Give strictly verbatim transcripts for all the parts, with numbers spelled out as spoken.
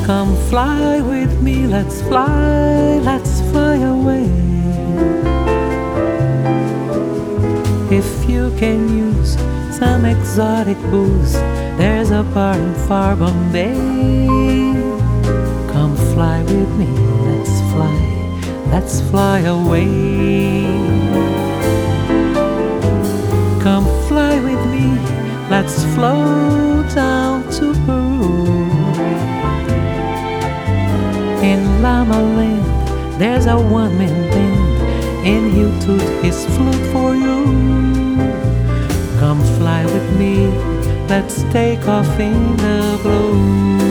Come fly with me, let's fly, let's fly away. If you can use some exotic booze, there's a bar in far Bombay. Come fly with me, let's fly, let's fly away. Come fly with me, let's float down to Peru. In Lama Land, there's a one-man band, and he'll toot his flute for you. Come fly with me, let's take off in the blue.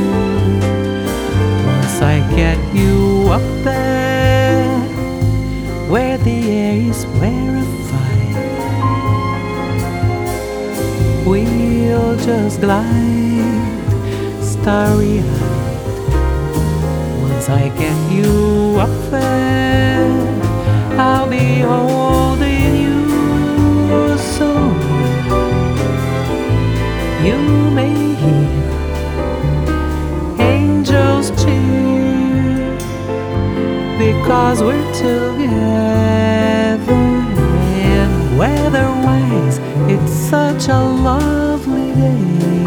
Once I get you up there, where the air is rarefied, we'll just glide starry-eyed. Once I get you up there, I'll be holding you so you may hear angels cheer, because we're together. And weather-wise, it's such a lovely day.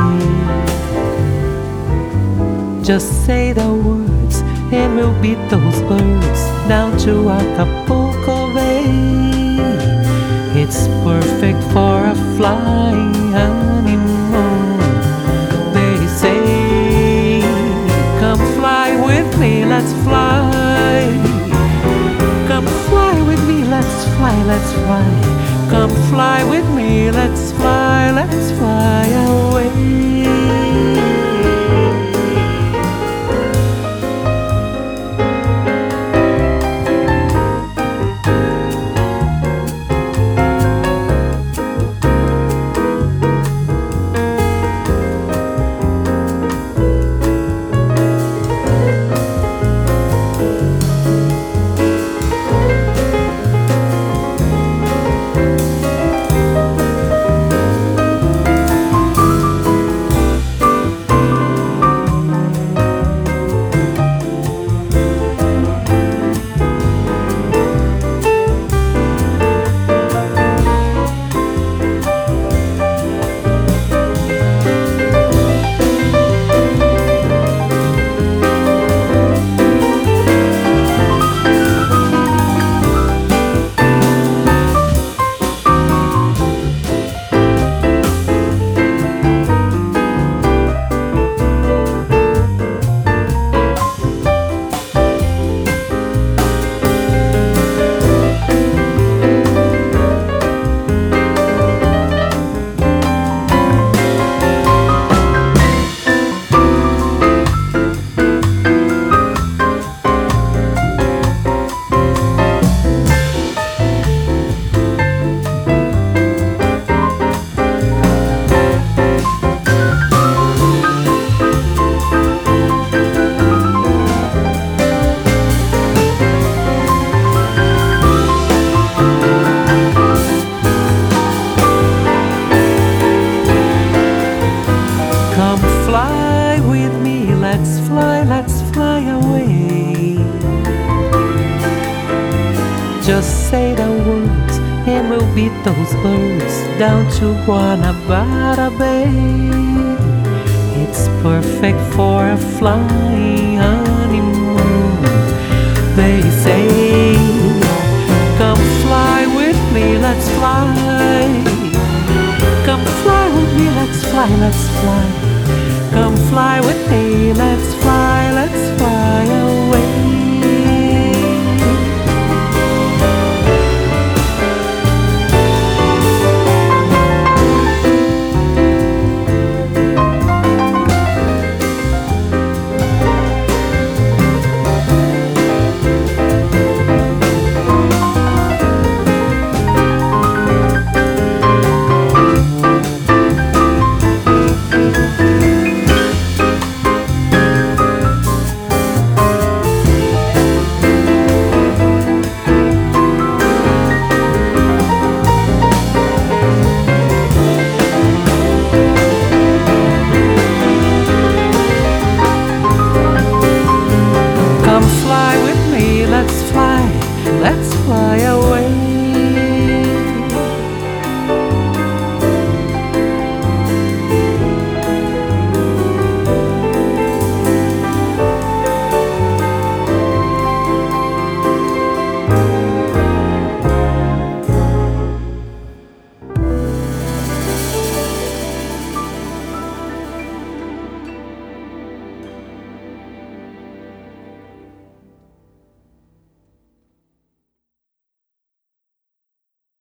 Just say the words and we'll beat those birds down to Acapulco Bay. It's perfect for a flying honeymoon, they say. Come fly with me, let's fly. Come fly with me, let's fly, let's fly. Come fly with me, let's fly, let's fly away. Let's fly, let's fly away. Just say the words and we'll beat those birds down to Guanabara Bay. It's perfect for a flying honeymoon, they say. Come fly with me, let's fly. Come fly with me, let's fly, let's fly. Come fly with me,